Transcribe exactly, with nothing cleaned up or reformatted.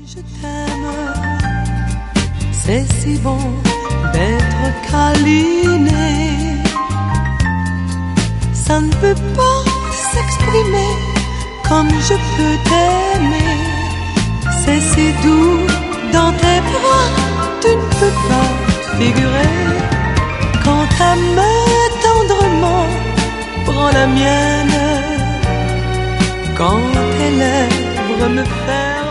Je t'aime, c'est si bon d'être câliné. Ça ne peut pas s'exprimer comme je peux t'aimer. C'est si doux dans tes bras, tu ne peux pas figurer. Quand ta main tendrement prend la mienne, quand tes lèvres me ferment